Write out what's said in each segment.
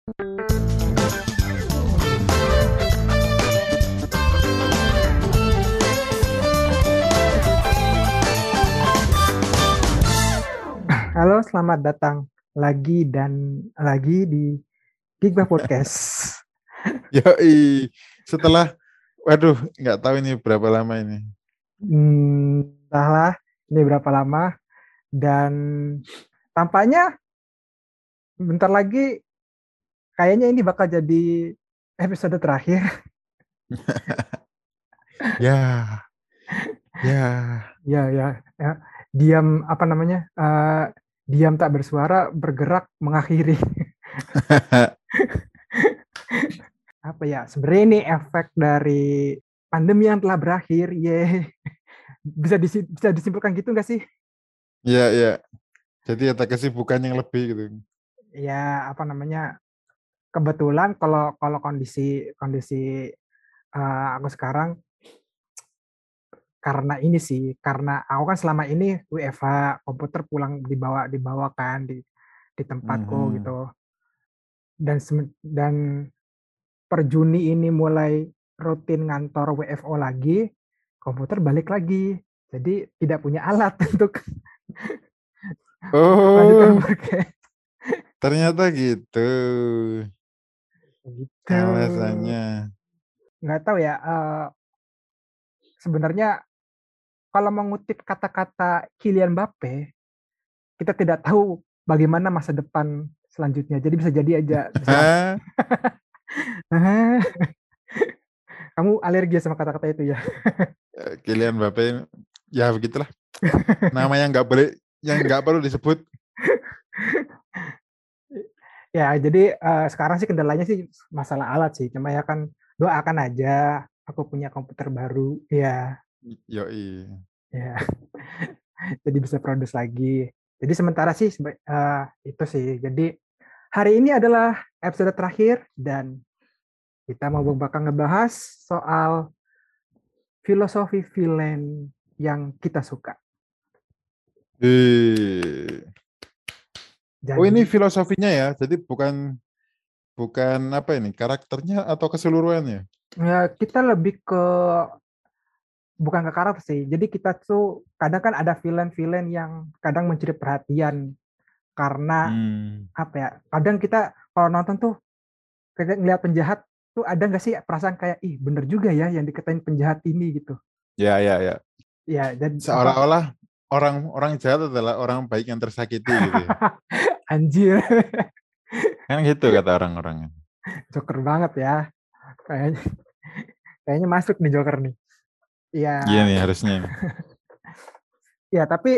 Halo, selamat datang lagi dan lagi di Gigba Podcast. Yoi, setelah, waduh, nggak tahu ini berapa lama ini. Entahlah ini berapa lama dan tampaknya bentar lagi kayaknya ini bakal jadi episode terakhir. Ya, ya. Ya, ya, ya. Diam apa namanya? Diam tak bersuara, bergerak mengakhiri. Apa ya? Sebenarnya ini efek dari pandemi yang telah berakhir. Ye, bisa disimpulkan gitu nggak sih? Ya, ya. Jadi ada kesibukan yang lebih gitu. Ya, apa namanya? Kebetulan kalau kalau kondisi kondisi aku sekarang karena ini sih karena aku kan selama ini WFH komputer pulang dibawa kan di tempatku Mhm. gitu dan per Juni ini mulai rutin ngantor WFO lagi, komputer balik lagi, jadi tidak punya alat untuk melanjutkan Oh, podcast ternyata gitu gitu. alasannya. Nggak tahu ya, sebenarnya kalau mengutip kata-kata Kylian Mbappe, kita tidak tahu bagaimana masa depan selanjutnya. Jadi bisa jadi aja bisa. Kamu alergi sama kata-kata itu ya. Kylian Mbappe, ya begitulah. Nama yang nggak perlu disebut. Ya, jadi sekarang sih kendalanya sih masalah alat sih. Cuma ya kan doakan aja aku punya komputer baru. Ya, Yoi. ya. Jadi bisa produce lagi. Jadi sementara sih itu sih. Jadi hari ini adalah episode terakhir dan kita mau bakal ngebahas soal filosofi villain yang kita suka. Eh. Oh, ini Jadi filosofinya ya. Jadi bukan bukan apa ini karakternya atau keseluruhannya. ya, kita lebih ke bukan ke karakter sih. Jadi kita tuh kadang kan ada villain-villain yang kadang mencuri perhatian karena Hmm. apa ya? Kadang kita kalau nonton tuh kayak ngeliat penjahat tuh ada nggak sih perasaan kayak ih bener juga ya yang dikatain penjahat ini gitu. Ya, ya, ya. Ya dan apa Seolah-olah orang-orang jahat adalah orang baik yang tersakiti gitu ya. anjir Kan gitu kata orang-orang. Joker banget ya. Kayaknya kayaknya masuk nih Joker nih. Ya, Iya nih harusnya. ya tapi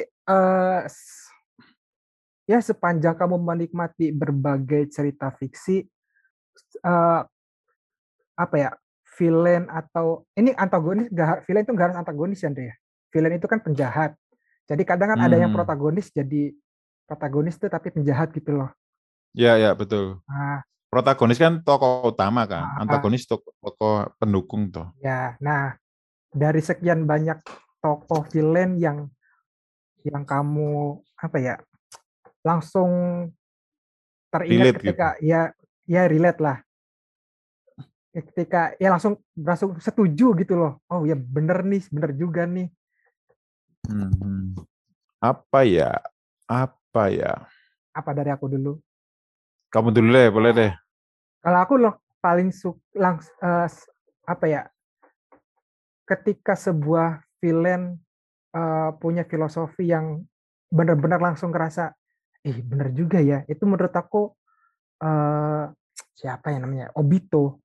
ya sepanjang kamu menikmati berbagai cerita fiksi eh, apa ya villain atau ini antagonis villain itu nggak harus antagonis ya Andre ya. Villain itu kan penjahat. Jadi kadang kan ada yang Hmm. protagonis jadi protagonis tuh tapi penjahat gitu loh. Ya, ya, betul. Nah, Protagonis kan tokoh utama kan. ah, Antagonis tokoh pendukung toh. ya, nah dari sekian banyak tokoh villain yang kamu apa ya langsung teringat Relate gitu. ketika ya relate lah ketika ya langsung setuju gitu loh. Oh ya bener nih, bener juga nih. Hmm. Apa ya? Apa ya? Apa dari aku dulu? Kamu dulu deh, boleh deh. Kalau aku loh paling apa ya ketika sebuah villain punya filosofi yang benar-benar langsung ngerasa, bener juga ya. Itu menurut aku eh, siapa ya namanya? Obito.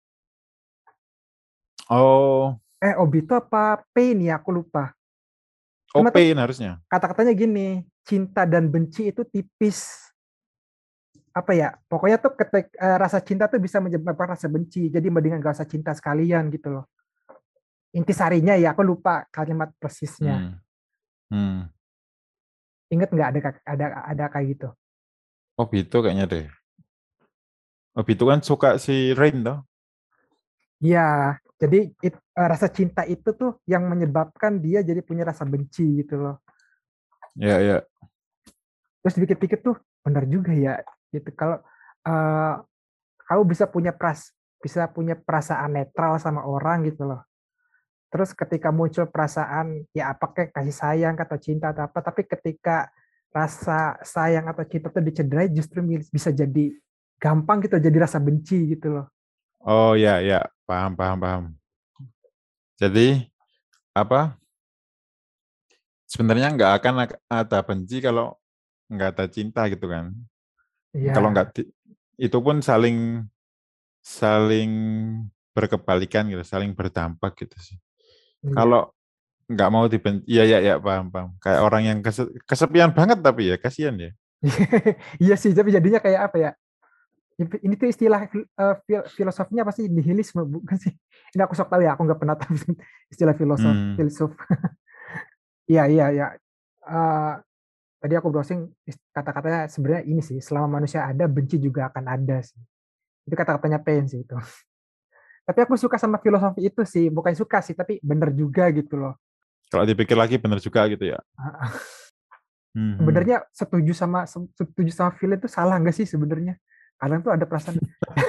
Oh, Obito apa Pain ya? Aku lupa. Cuma tuh Opain harusnya. kata-katanya gini, cinta dan benci itu tipis. Apa ya? Pokoknya tuh rasa cinta tuh bisa menyebabkan rasa benci. Jadi mendingan gak usah cinta sekalian gitu loh. Intisarinya ya, aku lupa kalimat persisnya. Hmm. Hmm. Ingat nggak ada kayak gitu? Obito kayaknya deh. Obito kan suka si Rain toh. Iya, jadi rasa cinta itu tuh yang menyebabkan dia jadi punya rasa benci gitu loh. Ya, ya. Terus dipikir-pikir tuh benar juga ya gitu. Kalau eh, kamu bisa punya perasaan netral sama orang gitu loh. Terus ketika muncul perasaan ya apakah kasih sayang atau cinta atau apa, tapi ketika rasa sayang atau cinta itu dicederai justru bisa jadi gampang gitu, jadi rasa benci gitu loh. Oh ya, ya, paham, paham, paham. Jadi apa? Sebenarnya nggak akan ada benci kalau nggak ada cinta gitu kan. Kalau Iya, nggak itu pun saling saling berkebalikan gitu, saling berdampak gitu sih. iya. Kalau nggak mau dibenci, iya ya ya paham paham. Kayak orang yang kesepian banget tapi ya kasihan ya. Iya sih, tapi jadinya kayak apa ya? Ini tuh istilah filosofinya apa sih? Nihilisme bukan sih? Ini aku sok tahu ya, aku nggak pernah tahu istilah Hmm. filsuf. Iya, iya, iya. Eh, Tadi aku browsing kata-katanya sebenarnya ini sih, selama manusia ada, benci juga akan ada sih. Itu kata-katanya Paine sih itu. Tapi aku suka sama filosofi itu sih, bukan suka sih, tapi bener juga gitu loh. Kalau dipikir lagi bener juga gitu ya. Hmm. Sebenarnya setuju sama Phil itu salah nggak sih sebenarnya? Kadang tuh ada perasaan,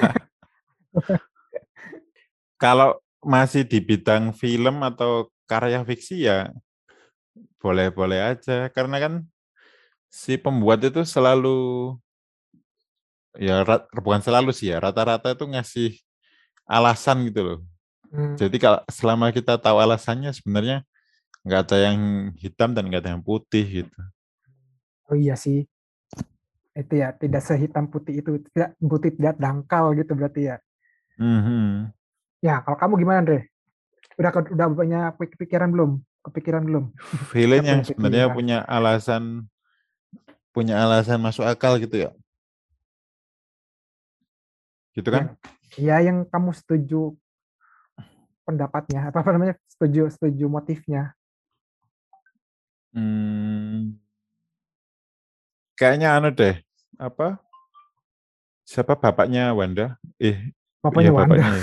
Kalau masih di bidang film atau karya fiksi ya boleh-boleh aja. Karena kan si pembuat itu selalu, ya bukan selalu sih ya, rata-rata itu ngasih alasan gitu loh. hmm, Jadi kalau selama kita tahu alasannya sebenarnya nggak ada yang hitam dan nggak ada yang putih gitu. oh iya sih, itu ya tidak sehitam putih itu, tidak putih tidak dangkal gitu berarti ya. Mhm. Ya kalau kamu gimana Andre? Udah punya pikiran belum? Kepikiran belum? Villain Saya yang punya sebenarnya pikiran. punya alasan masuk akal gitu ya. Gitu kan? Yang ya yang kamu setuju pendapatnya, apa namanya? Setuju setuju motifnya. Hmm, kayaknya anu deh. Apa? Siapa bapaknya Wanda? Iya Bapaknya Wanda. bapaknya ya.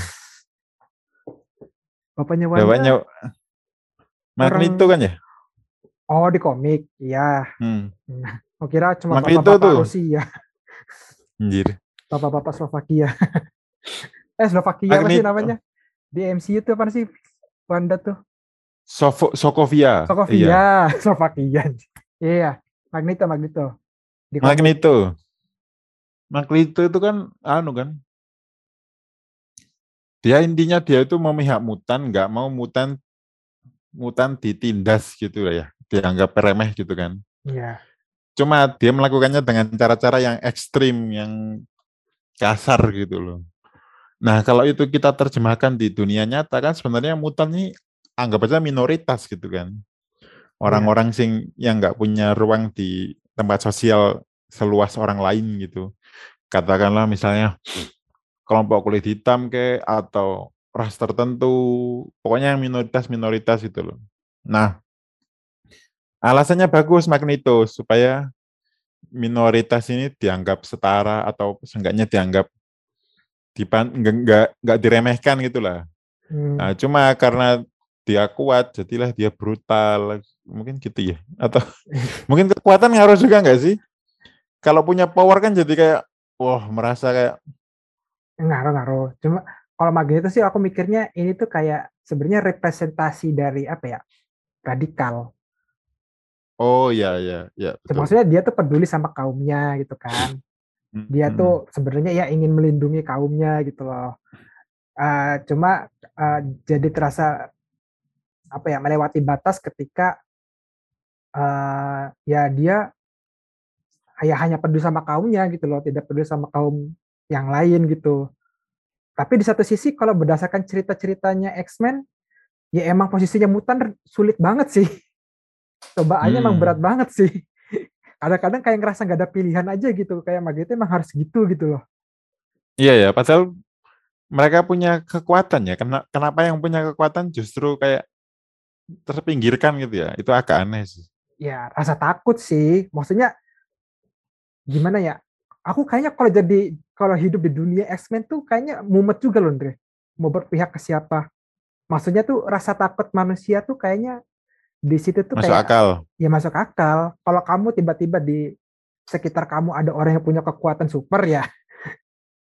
Bapaknya Bapaknya Wanda Magneto orang kan ya? oh di komik, iya. Hmm. Nah, aku kira cuma Magneto bapak-bapak tuh. Rusia, Anjir. bapak-bapak Slovakia. Slovakia apa sih Magneto. namanya? Di MCU itu apa sih? Wanda tuh. Sokovia. Sokovia, Iya. Slovakia. Iya, Magneto, Magneto. Di komik. Magneto. Magneto itu kan anu kan. Dia intinya dia itu memihak mutan, nggak mau mutan mutan ditindas gitu lah ya. Dianggap remeh gitu kan. Iya. Cuma dia melakukannya dengan cara-cara yang ekstrim, yang kasar gitu loh. Nah, kalau itu kita terjemahkan di dunia nyata kan sebenarnya mutan ini anggap aja minoritas gitu kan. Iya. Orang-orang sing yang nggak punya ruang di tempat sosial seluas orang lain gitu. Katakanlah misalnya kelompok kulit hitam ke atau ras tertentu, pokoknya yang minoritas-minoritas gitu loh. Nah, alasannya bagus Magneto supaya minoritas ini dianggap setara atau seenggaknya dianggap nggak diremehkan gitulah. Hmm. Nah, cuma karena dia kuat, jadilah dia brutal, mungkin gitu ya. Atau mungkin kekuatan ngaruh juga nggak sih? Kalau punya power kan jadi kayak, wah merasa kayak, Ngaruh-ngaruh. Cuma kalau Magneto sih aku mikirnya ini tuh kayak sebenarnya representasi dari apa ya? Radikal. oh ya ya ya betul. Maksudnya dia tuh peduli sama kaumnya gitu kan. Dia tuh Hmm. sebenarnya ya ingin melindungi kaumnya gitu loh. Cuma eh, jadi terasa apa ya melewati batas ketika ya dia ya hanya peduli sama kaumnya gitu loh, tidak peduli sama kaum yang lain gitu. Tapi di satu sisi kalau berdasarkan cerita-ceritanya X-Men, ya emang posisinya mutan sulit banget sih. Cobaannya emang berat Hmm. banget sih. Kadang-kadang kayak ngerasa nggak ada pilihan aja gitu. Kayak Magneto emang harus gitu loh. Iya ya, padahal mereka punya kekuatan ya. Kenapa yang punya kekuatan justru kayak terpinggirkan gitu ya? Itu agak aneh sih. Ya rasa takut sih. Maksudnya gimana ya? Aku kayaknya kalau hidup di dunia X-Men tuh kayaknya mumet juga loh, Andre. Mau berpihak ke siapa? Maksudnya tuh rasa takut manusia tuh kayaknya di situ tuh Masuk kayak akal. ya masuk akal. Kalau kamu tiba-tiba di sekitar kamu ada orang yang punya kekuatan super ya,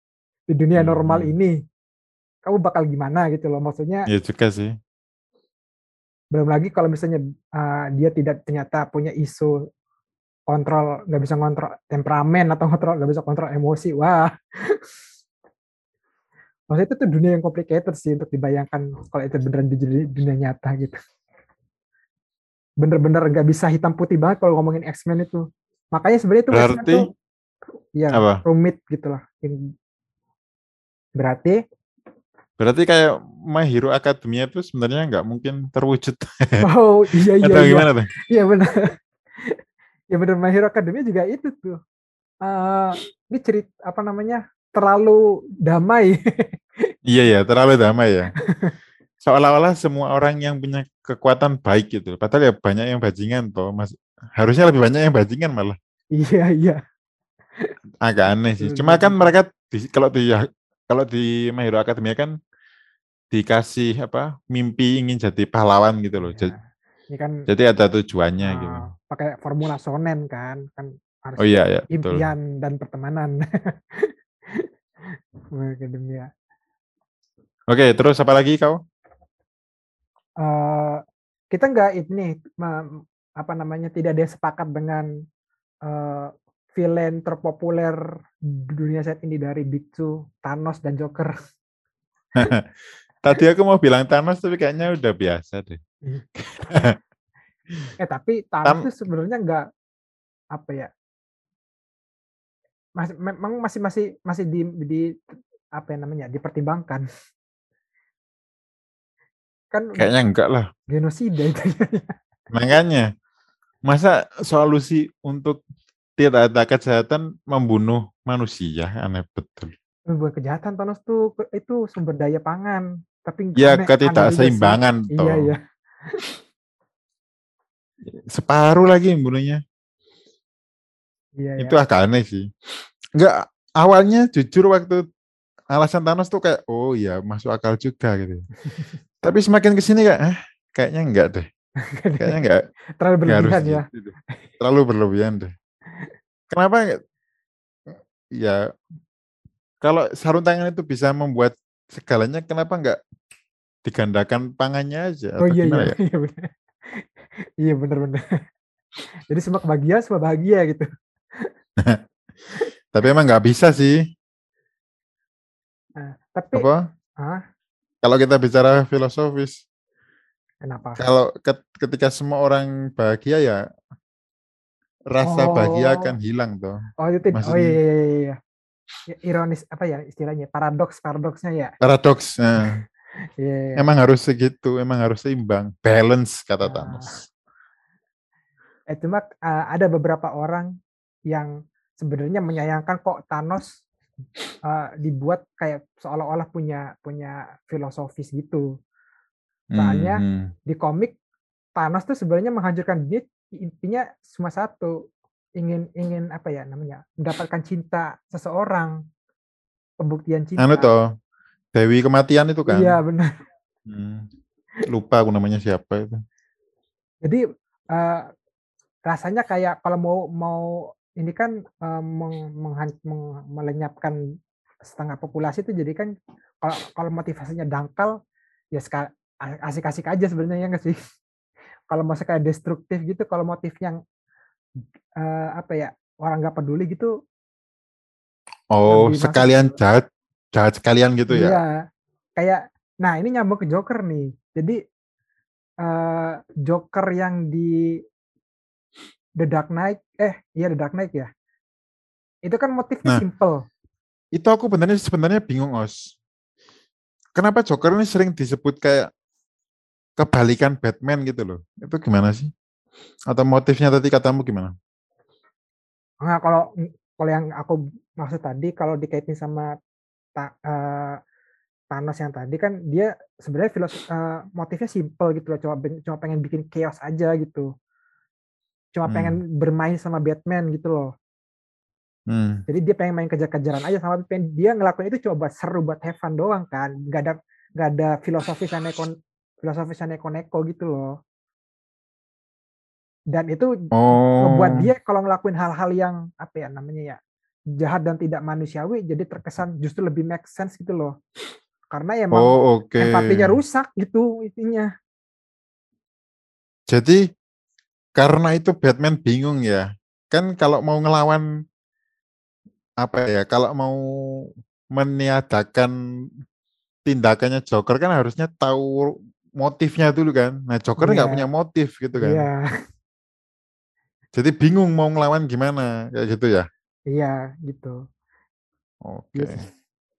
di dunia normal Hmm. ini, kamu bakal gimana gitu loh. Maksudnya Ya juga sih. belum lagi kalau misalnya dia tidak ternyata punya isu kontrol, nggak bisa kontrol temperamen atau nggak bisa kontrol emosi. Wah, maksudnya itu tuh dunia yang complicated sih untuk dibayangkan kalau itu beneran di dunia nyata gitu. Bener-bener nggak bisa hitam putih banget kalau ngomongin X-Men itu. Makanya sebenarnya itu X-Men Berarti tuh ya apa? rumit gitu lah. Berarti, Berarti kayak My Hero Academia itu sebenarnya nggak mungkin terwujud. oh iya iya Atau iya, gimana tuh? iya benar, ya benar. My Hero Academia juga itu tuh. Eh, ini cerita apa namanya, terlalu damai. Iya ya, terlalu damai ya. Seolah-olah semua orang yang punya kekuatan baik gitu. Padahal ya banyak yang bajingan toh. Mas, harusnya lebih banyak yang bajingan malah. Iya iya, Agak aneh sih. Cuma kan benar-benar. mereka kalau di My Hero Academia kan dikasih apa mimpi ingin jadi pahlawan gitu loh. Iya, ini kan Jadi ada tujuannya gitu. pakai formula shonen kan, kan Oh harusnya iya ya betul. impian dan pertemanan. Academia. Oke, terus apa lagi kau? Eh, kita nggak ini apa namanya, tidak ada yang sepakat dengan eh, villain terpopuler di dunia saat ini dari Big Two, Thanos dan Joker. Tadi aku mau bilang Thanos tapi kayaknya udah biasa deh. Tapi Thanos Tam tuh sebenarnya nggak apa ya, memang masih masih masih di apa yang namanya, dipertimbangkan. Kan udah kayaknya enggak lah. genosida itu. Makanya masa solusi untuk tidak ada kejahatan membunuh manusia aneh betul. Buat kejahatan, Thanos tuh itu sumber daya pangan, tapi Ya aneh aneh juga sih. ketidakseimbangan Iya toh. iya Separuh lagi membunuhnya. iya ya. Itu agak aneh sih. Enggak, awalnya jujur waktu alasan Thanos tuh kayak oh iya masuk akal juga gitu. Tapi semakin kesini kayak kayaknya enggak deh. Kayaknya Terlalu enggak harus berlebihan ya. gitu deh. Terlalu berlebihan deh. Kenapa ya kalau sarung tangan itu bisa membuat segalanya kenapa enggak digandakan pangannya aja Oh atau iya iya gimana ya? iya benar. Iya benar benar. Jadi semua kebahagiaan semua bahagia gitu. Tapi emang nggak bisa sih. Nah, tapi Apa? ah Kalau kita bicara filosofis, kenapa? kalau ketika semua orang bahagia ya rasa bahagia akan Oh, hilang toh. oh itu, oh iya Maksudnya iya iya iya. Ya, ironis apa ya istilahnya? Paradoksnya ya. paradoks. Nah, Iya iya, iya. emang harus segitu, emang harus seimbang, balance kata Nah, Thanos. cuma ada beberapa orang yang sebenarnya menyayangkan kok Thanos dibuat kayak seolah-olah punya punya filosofis gitu. Soalnya Hmm. di komik Thanos tuh sebenarnya menghancurkan dunia, intinya cuma satu, ingin ingin apa ya namanya, mendapatkan cinta seseorang, pembuktian Anu cinta. toh, Dewi Kematian itu kan. Iya benar. Hmm. Lupa aku namanya siapa itu. Jadi eh, rasanya kayak kalau mau mau ini kan melenyapkan setengah populasi itu, jadi kan kalau kalau motivasinya dangkal ya asik-asik aja sebenarnya, ya nggak sih? Kalau masa kayak destruktif gitu, kalau motif yang apa ya, orang nggak peduli gitu, Oh, lebih masuk. sekalian jahat, jahat sekalian gitu Iya, ya. kayak, nah ini nyambung ke Joker nih. Jadi Joker yang di The Dark Knight, iya The Dark Knight ya. Itu kan motifnya Nah, simple. itu aku sebenarnya bingung, Os. Kenapa Joker ini sering disebut kayak kebalikan Batman gitu loh. Itu gimana sih? Atau motifnya tadi katamu gimana? Nah, kalau kalau yang aku maksud tadi, kalau dikaitin sama eh, Thanos yang tadi kan dia sebenarnya motifnya simple gitu loh, cuma pengen bikin chaos aja gitu. Cuma pengen Hmm. bermain sama Batman gitu loh. Hmm. Jadi dia pengen main kejar-kejaran aja sama Batman. Dia ngelakuin itu coba seru buat have fun doang kan. Gak ada filosofisan neko-neko gitu loh. Dan itu ngebuat Oh, dia kalau ngelakuin hal-hal yang apa ya namanya ya, jahat dan tidak manusiawi jadi terkesan justru lebih make sense gitu loh. Karena emang Oh, oke. empatinya rusak gitu intinya. Jadi karena itu Batman bingung ya. Kan kalau mau ngelawan apa ya? Kalau mau meniadakan tindakannya Joker kan harusnya tahu motifnya dulu kan. Nah, Joker Iya, nggak punya motif gitu kan. iya, Jadi bingung mau ngelawan gimana kayak gitu ya. iya gitu. Iya Oke. sih.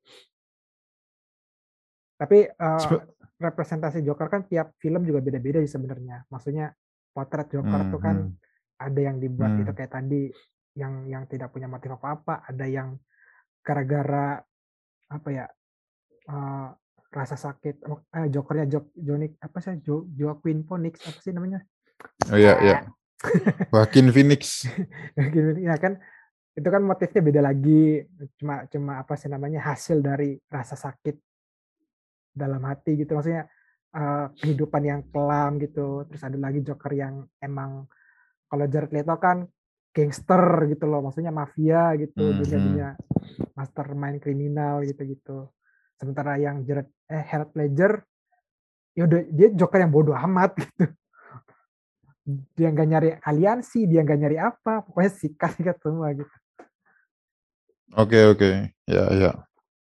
Tapi Sebe- representasi Joker kan tiap film juga beda-beda sih sebenarnya. Maksudnya potret Joker tuh kan hmm, ada yang dibuat itu hmm. kayak tadi yang tidak punya motif apa-apa, ada yang gara-gara apa ya eh, rasa sakit Jokernya Johnny apa sih Joaquin Phoenix apa sih namanya? Oh iya, iya. Joaquin Phoenix. Ya kan itu kan motifnya beda lagi, cuma cuma apa sih namanya hasil dari rasa sakit dalam hati gitu, maksudnya kehidupan yang kelam gitu. Terus ada lagi Joker yang emang kalau Jared Leto kan gangster gitu loh, maksudnya mafia gitu, Mhm. dunia-dunia mastermind kriminal gitu-gitu. Sementara yang Heath Ledger ya udah dia Joker yang bodoh amat gitu. Dia nggak nyari aliansi, dia nggak nyari apa, pokoknya sikat-sikat semua gitu. Oke, oke. Ya, ya.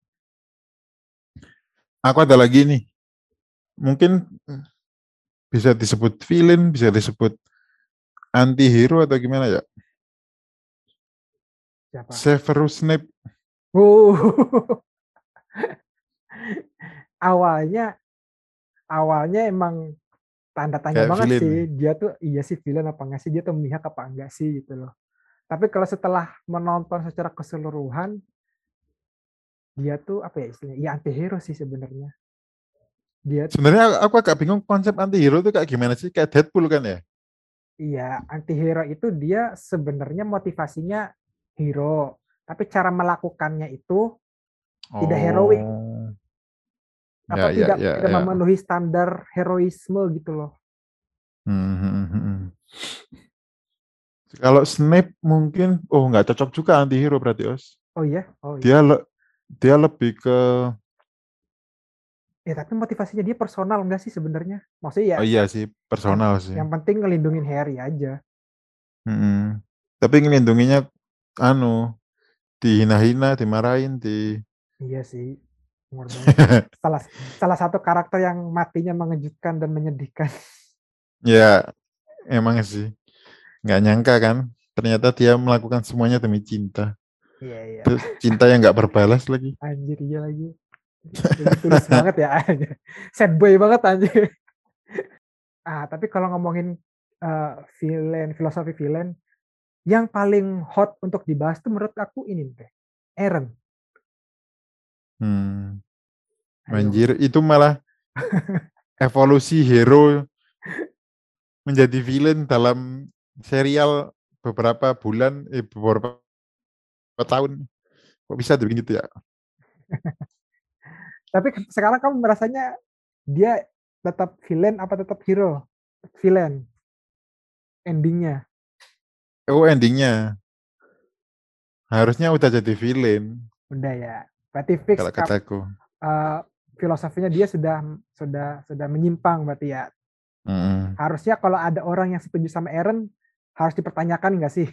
Aku ada lagi nih. Mungkin bisa disebut villain, bisa disebut anti-hero atau gimana ya? Siapa? Severus Snape awalnya awalnya emang tanda tanya kayak banget sih villain. dia tuh iya sih villain apa enggak sih, dia tuh memihak apa enggak sih gitu loh. Tapi kalau setelah menonton secara keseluruhan dia tuh apa ya istilahnya ya anti hero sih sebenarnya. Dia Sebenarnya aku agak bingung konsep anti-hero itu kayak gimana sih? Kayak Deadpool kan ya? iya anti hero itu dia sebenarnya motivasinya hero, tapi cara melakukannya itu tidak heroik Oh, atau ya, ya, tidak ya, tidak ya. memenuhi standar heroisme gitu loh. Hmm, hmm, hmm, hmm. Kalau Snape mungkin, oh nggak cocok juga anti-hero berarti, Os. Oh iya, oh iya. Dia le- dia lebih ke, Ya tapi motivasinya dia personal enggak sih sebenarnya? Maksudnya ya oh iya sih, yang personal sih. yang penting ngelindungin Harry aja. Hmm. Tapi ngelindunginya anu dihina-hina, dimarahin, Iya sih, ngorbanin. Salah salah satu karakter yang matinya mengejutkan dan menyedihkan. ya emang sih nggak nyangka kan. Ternyata dia melakukan semuanya demi cinta. Iya iya, Terus cinta yang nggak berbalas lagi. anjir iya lagi. Lebih tulus banget ya. Sad boy banget anjir. Tapi kalau ngomongin villain, filosofi villain, yang paling hot untuk dibahas tuh menurut aku ini deh. Eren. Hmm. Ayo. Anjir, itu malah evolusi hero menjadi villain dalam serial beberapa bulan, beberapa tahun. Kok bisa dibikin gitu ya? Tapi sekarang kamu merasanya dia tetap villain apa tetap hero? Villain endingnya. Oh, endingnya harusnya udah jadi villain Udah ya. Berarti fix kalau kataku. uh, filosofinya dia sudah menyimpang berarti ya. Mm. Harusnya kalau ada orang yang setuju sama Eren harus dipertanyakan nggak sih?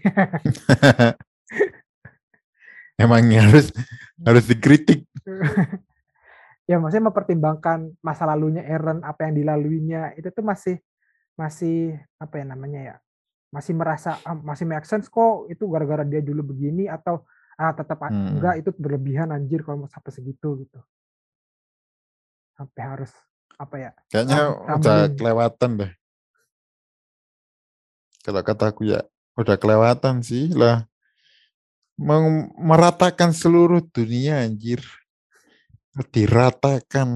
Emangnya harus harus dikritik. Ya maksudnya mempertimbangkan masa lalunya Eren, apa yang dilaluinya itu tuh masih masih apa ya namanya ya? Masih merasa masih make sense kok itu gara-gara dia dulu begini atau tetap enggak Mm. itu berlebihan anjir kalau mau sampai segitu gitu. Sampai harus apa ya? Kayaknya udah Rambling. kelewatan deh. Kalau kataku ya udah kelewatan sih lah. Meratakan seluruh dunia anjir. Diratakan.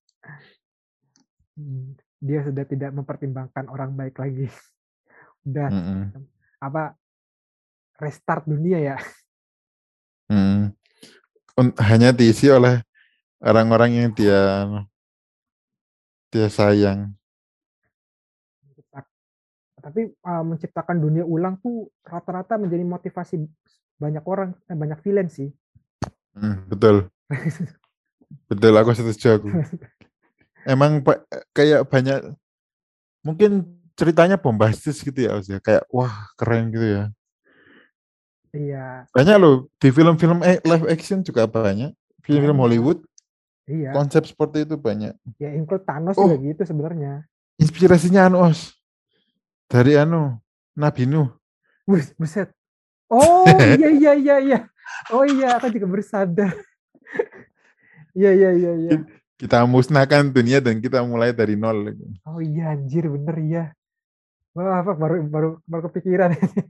Dia sudah tidak mempertimbangkan orang baik lagi. Udah Mm-mm. apa restart dunia ya. Mm. Hanya diisi oleh orang-orang yang dia dia sayang. Tapi menciptakan dunia ulang tuh rata-rata menjadi motivasi banyak orang, banyak villain sih. Betul, betul, aku setuju aku. Emang kayak banyak, mungkin ceritanya bombastis gitu ya, Mas, ya. Kayak wah keren gitu ya. Iya, Banyak loh di film-film live action juga banyak. Film-film banyak. Hollywood Iya, konsep seperti itu banyak. ya include Thanos juga Oh, gitu sebenarnya. inspirasinya anu Os, dari anu Nabi Nuh. Buset. Oh iya iya iya iya. Oh iya, aku juga baru sadar. Iya iya iya iya. Kita musnahkan dunia dan kita mulai dari nol. Oh iya anjir bener iya. Wah, apa baru baru baru kepikiran.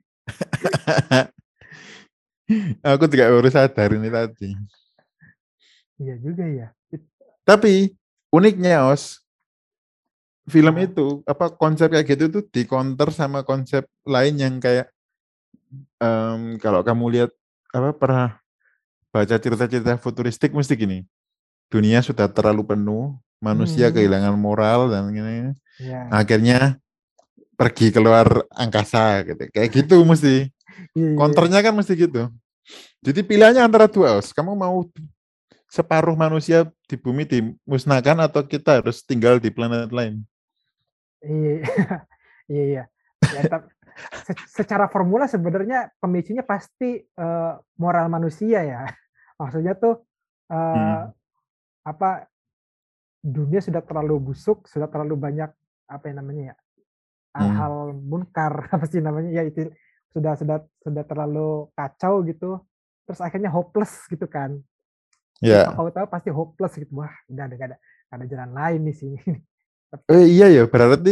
Aku juga baru sadar ini tadi. Iya juga ya. Tapi uniknya Os, film Ah, itu apa konsep kayak gitu tuh di counter sama konsep lain yang kayak kalau kamu lihat apa pernah baca cerita-cerita futuristik mesti gini. Dunia sudah terlalu penuh, manusia hmm, kehilangan moral dan gini. ya. Akhirnya pergi keluar angkasa gitu. Kayak gitu mesti. Iya iya iya. Counternya kan mesti gitu. Jadi pilihannya antara dua, Os. Kamu mau separuh manusia di bumi dimusnahkan atau kita harus tinggal di planet lain? Iya iya. Iya. Ya, secara formula sebenarnya pemicunya pasti moral manusia ya. Maksudnya tuh eh, Hmm. apa dunia sudah terlalu busuk, sudah terlalu banyak apa yang namanya ya Hmm. hal-hal munkar apa sih namanya ya itu sudah terlalu kacau gitu. Terus akhirnya hopeless gitu kan. Jadi Ya. tahu-tahu pasti hopeless gitu. Wah, udah ada gak ada jalan lain di sini. Iya ya, berarti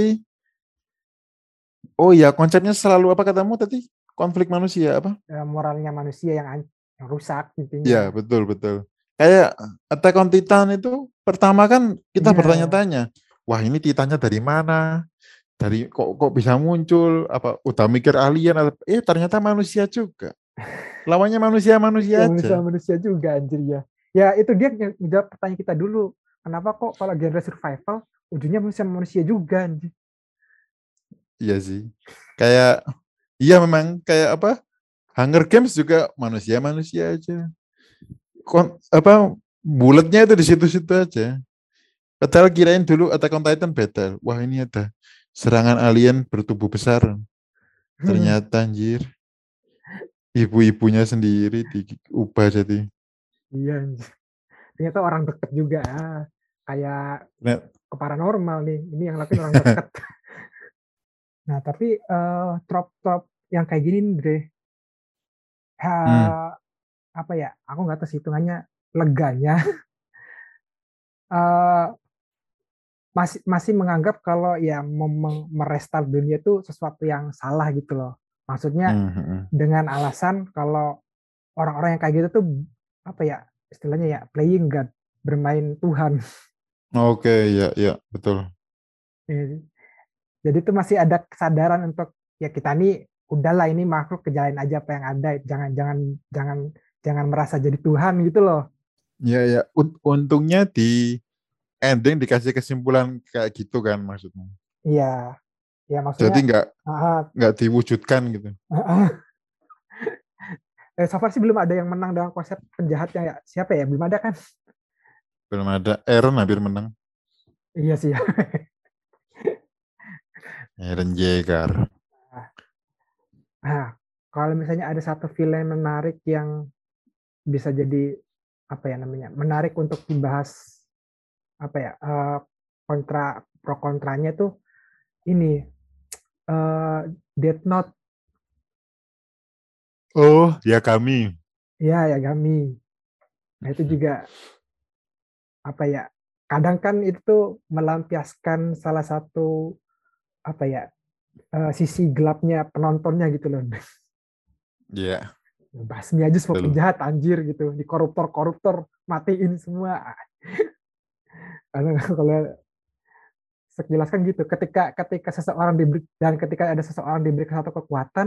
oh ya konsepnya selalu apa katamu tadi? Konflik manusia apa? Moralnya manusia yang rusak Ya, intinya. betul betul. Kayak Attack on Titan itu pertama kan kita Iya, bertanya-tanya, wah ini Titannya dari mana? Dari kok bisa muncul? Apa udah mikir alien? Ternyata manusia juga. Lawannya ya manusia-manusia aja. manusia-manusia juga anjir ya. Ya itu dia yang menjawab pertanyaan kita dulu. Kenapa kok kalau genre survival ujungnya manusia-manusia juga anjir. Iya sih. Kayak iya memang kayak apa? Hunger Games juga manusia-manusia aja. Apa bulatnya itu di situ-situ aja. Padahal kirain dulu Attack on Titan beda. Wah ini ada serangan alien bertubuh besar. Ternyata anjir, ibu-ibunya sendiri diubah jadi. Iya anjir. Ternyata orang deket juga. Kayak Nah, ke paranormal nih. Ini yang lakuin orang deket. Nah, tapi trop-trop yang kayak gini nih, Dre. hmm, Ha, apa ya? Aku nggak tahu sih hitungannya leganya. eh, masih masih menganggap kalau ya merestart dunia itu sesuatu yang salah gitu loh. Maksudnya hmm, hmm. dengan alasan kalau orang-orang yang kayak gitu tuh apa ya istilahnya ya playing God, bermain Tuhan. Oke, ya, ya, betul. Jadi itu masih ada kesadaran untuk ya kita nih udahlah ini makhluk kejalanin aja apa yang ada, jangan jangan jangan jangan merasa jadi Tuhan gitu loh. Ya, ya. Untungnya di ending dikasih kesimpulan kayak gitu kan maksudnya. Iya, ya maksudnya Jadi nggak ah, nggak diwujudkan gitu. so far sih belum ada yang menang dengan konsep penjahatnya ya. Siapa ya? Belum ada kan? Belum ada. Aaron hampir menang. Iya sih ya. Aaron Yeager. Nah, kalau misalnya ada satu film yang menarik yang bisa jadi apa ya namanya? Menarik untuk dibahas apa ya? Kontra pro kontranya tuh ini Death Note. Oh, ya kami. Ya, ya Gami. Nah, itu juga apa ya? Kadang kan itu tuh melampiaskan salah satu apa ya? Sisi gelapnya penontonnya gitu loh. Ya, Basmi aja semua betul. penjahat anjir gitu, di koruptor-koruptor matiin semua. Kalau sekilas kan gitu, ketika ketika seseorang diberi dan ketika ada seseorang diberi satu kekuatan,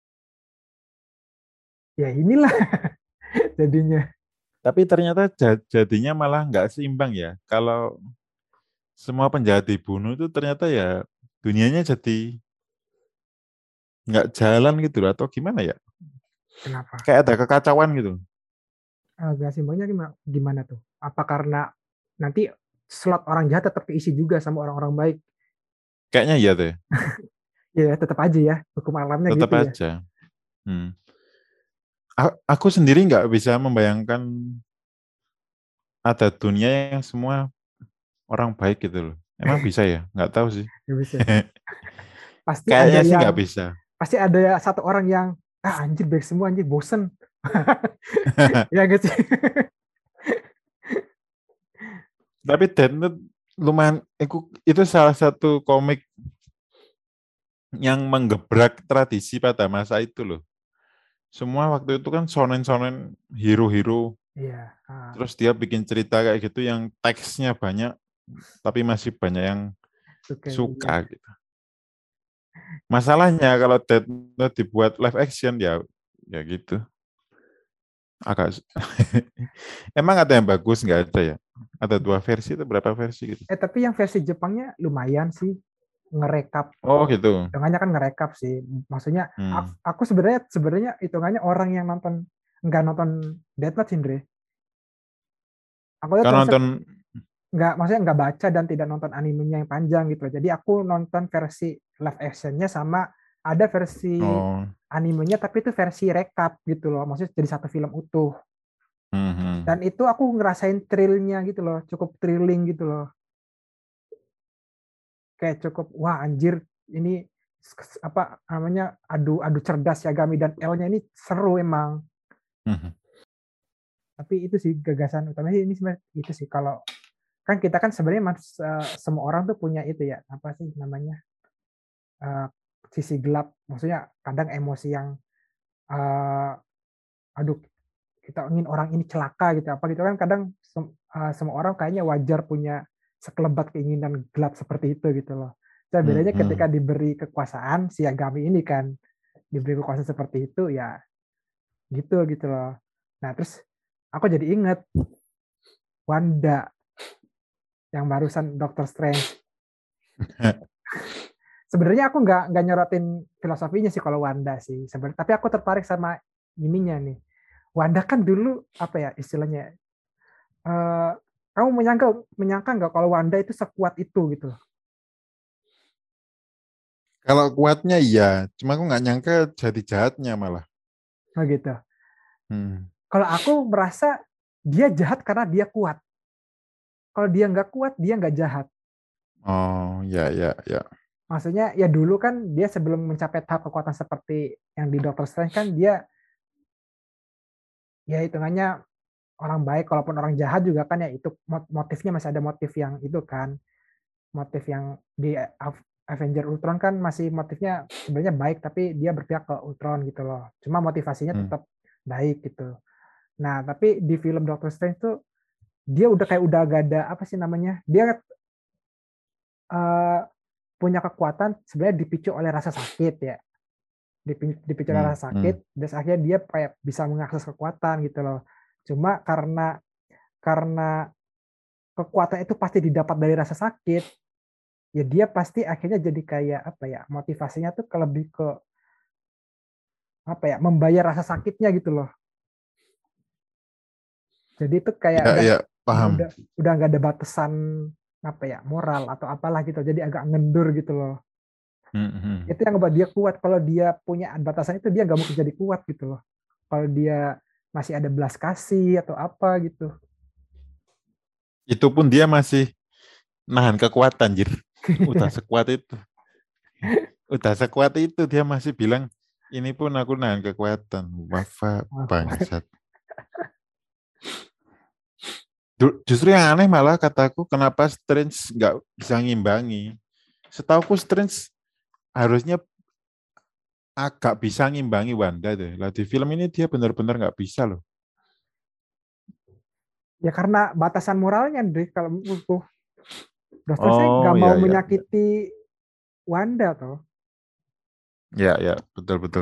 ya inilah jadinya. Tapi ternyata jadinya malah nggak seimbang ya. Kalau semua penjahat dibunuh itu ternyata ya dunianya jadi nggak jalan gitu loh, atau gimana ya? Kenapa? Kayak ada kekacauan gitu. Gak simbangnya gimana tuh? Apa karena nanti slot orang jahat tetap keisi juga sama orang-orang baik? Kayaknya iya deh. Ya tetap aja ya, hukum alamnya Tetap gitu ya. aja. Hmm. Aku sendiri nggak bisa membayangkan ada dunia yang semua orang baik gitu loh. Emang bisa ya? Nggak tahu sih. Gak bisa. Pasti ada Kayaknya sih nggak yang, bisa. pasti ada satu orang yang, anjir baik semua anjir bosen. Ya gitu sih. Tapi Death Note lumayan, itu salah satu komik yang menggebrak tradisi pada masa itu loh. Semua waktu itu kan shonen-shonen hero-hero, Iya. terus dia bikin cerita kayak gitu yang teksnya banyak, tapi masih banyak yang Suka iya. suka gitu. Masalahnya kalau Death Note dibuat live action ya, ya gitu. Agak emang ada yang bagus nggak ada ya? Ada 2 versi atau berapa versi gitu? Tapi yang versi Jepangnya lumayan sih, ngerekap. Oh gitu. Hitungannya kan ngerekap sih. Maksudnya Hmm. aku sebenarnya sebenarnya hitungannya orang yang nggak nonton Death Note Indre. Aku tuh Kalau termasuk nonton, nggak, maksudnya nggak baca dan tidak nonton animenya yang panjang gitu. Jadi aku nonton versi live actionnya sama ada versi oh, animenya tapi itu versi rekap gitu loh. Maksudnya jadi satu film utuh. hmm. Dan itu aku ngerasain thrillnya gitu loh, cukup thrilling gitu loh. Kayak cukup wah anjir ini apa namanya adu adu cerdas Yagami dan L-nya ini seru emang. Hmm. Tapi itu sih gagasan utamanya ini sebenarnya itu sih kalau kan kita kan sebenarnya semua orang tuh punya itu ya apa sih namanya uh, sisi gelap, maksudnya kadang emosi yang uh, aduh kita ingin orang ini celaka gitu apa gitu kan kadang semua orang kayaknya wajar punya sekelebat keinginan gelap seperti itu gitu loh. Nah, bedanya ketika Hmm. diberi kekuasaan si Agami ini kan diberi kekuasaan seperti itu ya gitu gitu loh. Nah terus aku jadi inget Wanda yang barusan Doctor Strange. Sebenarnya aku nggak nyorotin filosofinya sih kalau Wanda sih sebenarnya, tapi aku tertarik sama ininya nih. Wanda kan dulu apa ya istilahnya? eh, Kamu menyangka menyangka nggak kalau Wanda itu sekuat itu gitu loh? Kalau kuatnya iya, cuma aku nggak nyangka jadi jahatnya malah. Oh gitu. Hmm. Kalau aku merasa dia jahat karena dia kuat. Kalau dia nggak kuat, dia nggak jahat. Oh ya ya ya. Maksudnya ya dulu kan dia sebelum mencapai tahap kekuatan seperti yang di Doctor Strange kan dia ya hitungannya orang baik, kalaupun orang jahat juga kan ya itu motifnya masih ada motif yang itu kan, motif yang di Avenger Ultron kan masih motifnya sebenarnya baik tapi dia berpihak ke Ultron gitu loh. Cuma motivasinya Hmm. tetap baik gitu. Nah, tapi di film Doctor Strange tuh dia udah kayak udah gak ada apa sih namanya? Dia uh, punya kekuatan sebenarnya dipicu oleh rasa sakit ya. Dipicu oleh Hmm. rasa sakit Hmm. dan akhirnya dia kayak bisa mengakses kekuatan gitu loh. Cuma karena kekuatan itu pasti didapat dari rasa sakit, ya dia pasti akhirnya jadi kayak apa ya? Motivasinya tuh lebih ke apa ya? Membayar rasa sakitnya gitu loh. Jadi itu kayak Ya udah ya udah paham. udah udah nggak ada batasan apa ya moral atau apalah gitu. Jadi agak ngendur gitu loh. Hmm. Hmm. Itu yang membuat dia kuat. Kalau dia punya batasan itu dia nggak mungkin jadi kuat gitu loh. Kalau dia masih ada belas kasih atau apa gitu. Itu pun dia masih nahan kekuatan, jir. Udah sekuat itu. Udah sekuat itu dia masih bilang, ini pun aku nahan kekuatan. Wafa bangsat. Justru yang aneh malah kataku, kenapa Strange nggak bisa ngimbangi. Setauku Strange harusnya agak bisa ngimbangi Wanda deh. Lah di film ini dia benar-benar nggak bisa loh. Ya karena batasan moralnya, Dri. Kalau menurutku, Dokter saya nggak Oh mau ya ya ya. menyakiti Wanda toh. Ya ya, betul-betul.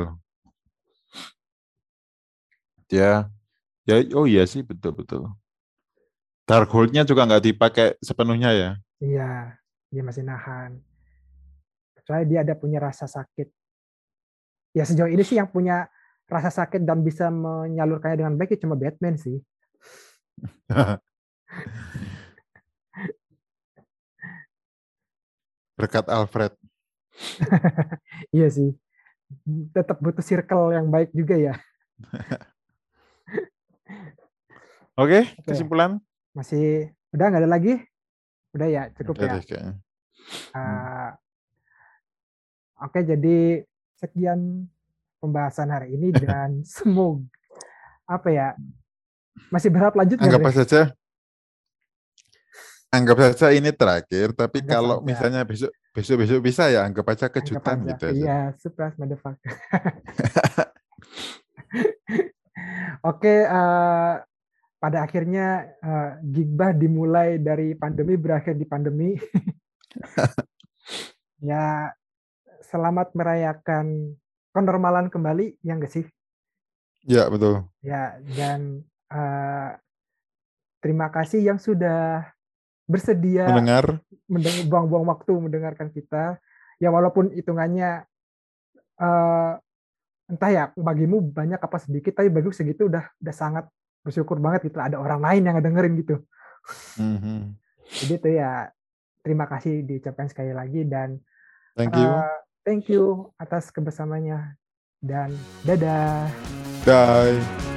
Dia ya, oh iya sih, betul-betul. Darkhold-nya juga nggak dipakai sepenuhnya ya. Iya, dia masih nahan. Kecuali dia ada punya rasa sakit. Ya sejauh ini sih yang punya rasa sakit dan bisa menyalurkannya dengan baik ya cuma Batman sih. Berkat Alfred. Iya sih. Tetap butuh circle yang baik juga ya. Oke, Oke, kesimpulan? masih udah nggak ada lagi? Udah ya, cukup Udah ya. deh kayaknya. Uh, Oke, jadi sekian pembahasan hari ini dan semoga apa ya, masih berharap lanjut nggak, Dre? Anggap saja ini terakhir, tapi Anggap kalau saja, misalnya besok bisa ya anggap aja anggap kejutan aja. gitu aja. Iya, surprise motherfucker. Oke, pada akhirnya Gigbah dimulai dari pandemi, berakhir di pandemi. Ya, selamat merayakan kenormalan kembali, ya nggak sih? Ya, betul. Ya, dan terima kasih yang sudah bersedia Mendengar. buang-buang waktu mendengarkan kita. Ya walaupun hitungannya eh, entah ya bagimu banyak apa sedikit, tapi bagiku segitu udah sangat bersyukur banget gitu. Ada orang lain yang dengerin gitu. Mhm. Jadi itu ya terima kasih diucapkan sekali lagi dan Thank you. thank you atas kebersamanya dan dadah. Bye.